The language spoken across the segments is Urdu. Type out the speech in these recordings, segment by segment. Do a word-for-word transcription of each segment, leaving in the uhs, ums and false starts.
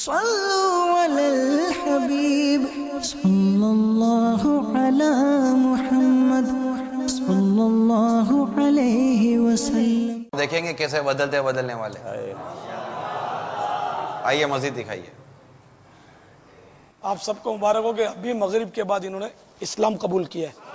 صلوا علی الحبیب صلی اللہ علی محمد صلی اللہ علیہ وسلم. دیکھیں گے کیسے بدلتے بدلنے والے. آئیے مزید دکھائیے. آپ سب کو مبارک ہو کہ ابھی مغرب کے بعد انہوں نے اسلام قبول کیا ہے.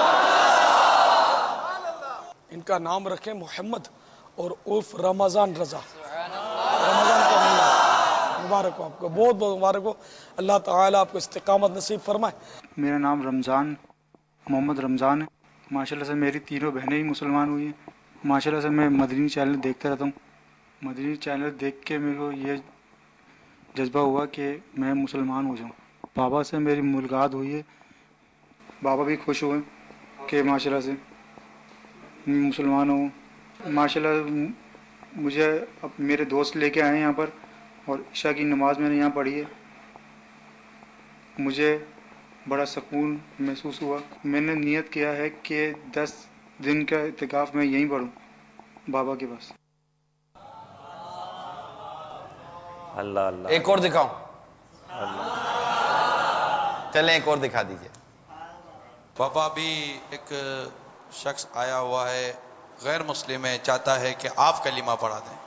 ان کا نام رکھیں محمد اور عرف رمضان رضا. رمضان کا مہینہ مبارک ہو آپ کو, بہت بہت مبارک ہو. اللہ تعالیٰ آپ کو استقامت نصیب فرمائے. میرا نام رمضان محمد رمضان ہے. ماشاءاللہ سے میری تینوں بہنیں ہی مسلمان ہوئی ہیں. ماشاءاللہ سے میں مدنی چینل دیکھتا رہتا ہوں. مدنی چینل دیکھ کے میرے کو یہ جذبہ ہوا کہ میں مسلمان ہو جاؤں. بابا سے میری ملاقات ہوئی ہے. بابا بھی خوش ہوئے کہ ماشاءاللہ سے مسلمان ہوں. ماشاءاللہ مجھے اب میرے دوست لے کے آئے ہیں یہاں پر, اور عشاء کی نماز میں نے یہاں پڑھی ہے. مجھے بڑا سکون محسوس ہوا. میں نے نیت کیا ہے کہ دس دن کا اعتکاف میں یہیں پڑھوں بابا کے پاس. اللہ اللہ. ایک اور دکھاؤں. چلیں ایک اور دکھا دیجئے. بابا بھی ایک شخص آیا ہوا ہے, غیر مسلم ہے, چاہتا ہے کہ آپ کلمہ پڑھا دیں.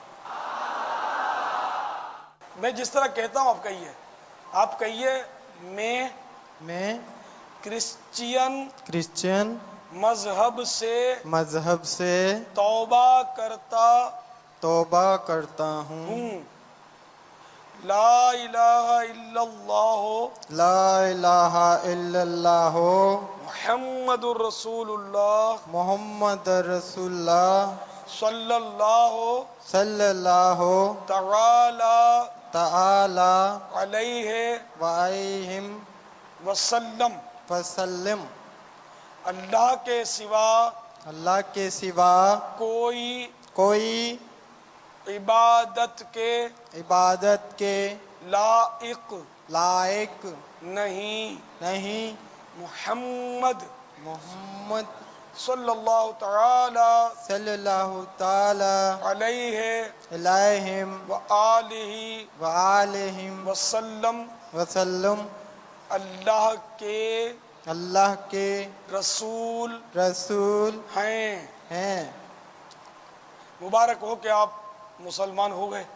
میں جس طرح کہتا ہوں آپ کہیے. آپ کہیے میں میں کرسچین کرسچین مذہب سے مذہب سے توبہ کرتا توبہ کرتا ہوں. ہوں. لا الہ الا اللہ لا الہ الا اللہ محمد الرسول اللہ محمد رسول اللہ صلی اللہ صلی اللہ تعالی تعالی علیہ وآلہ وسلم. وسلم. اللہ کے سوا اللہ کے سوا کوئی کوئی عبادت کے عبادت کے لائق لائق نہیں. نہیں. محمد محمد صلی اللہ تعالی صلی اللہ تعالی علیہ علیہ وآلہ وآلہ وسلم. وسلم. اللہ کے اللہ کے رسول رسول ہیں. ہیں. مبارک ہو کہ آپ مسلمان ہو گئے.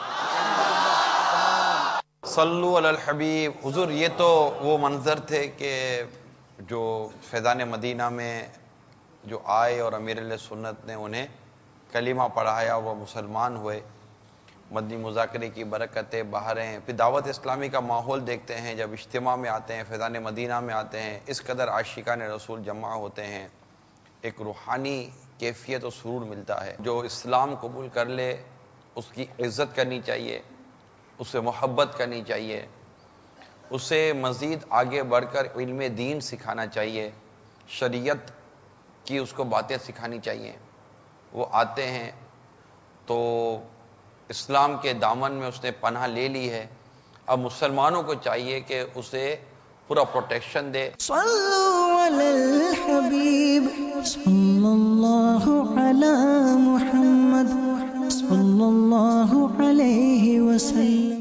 صلو علی الحبیب. حضور یہ تو وہ منظر تھے کہ جو فیضان مدینہ میں جو آئے اور امیر علیہ سنت نے انہیں کلمہ پڑھایا, وہ مسلمان ہوئے. مدنی مذاکرے کی برکتیں بہریں, پھر دعوت اسلامی کا ماحول دیکھتے ہیں جب اجتماع میں آتے ہیں, فیضان مدینہ میں آتے ہیں, اس قدر عاشقان رسول جمع ہوتے ہیں, ایک روحانی کیفیت و سرور ملتا ہے. جو اسلام قبول کر لے اس کی عزت کرنی چاہیے, اسے محبت کرنی چاہیے, اسے مزید آگے بڑھ کر علم دین سکھانا چاہیے, شریعت کی اس کو باتیں سکھانی چاہیے. وہ آتے ہیں تو اسلام کے دامن میں اس نے پناہ لے لی ہے. اب مسلمانوں کو چاہیے کہ اسے پورا پروٹیکشن دے. صلوا علی الحبیب صلی اللہ علی محمد صلی اللہ علیہ وسلم.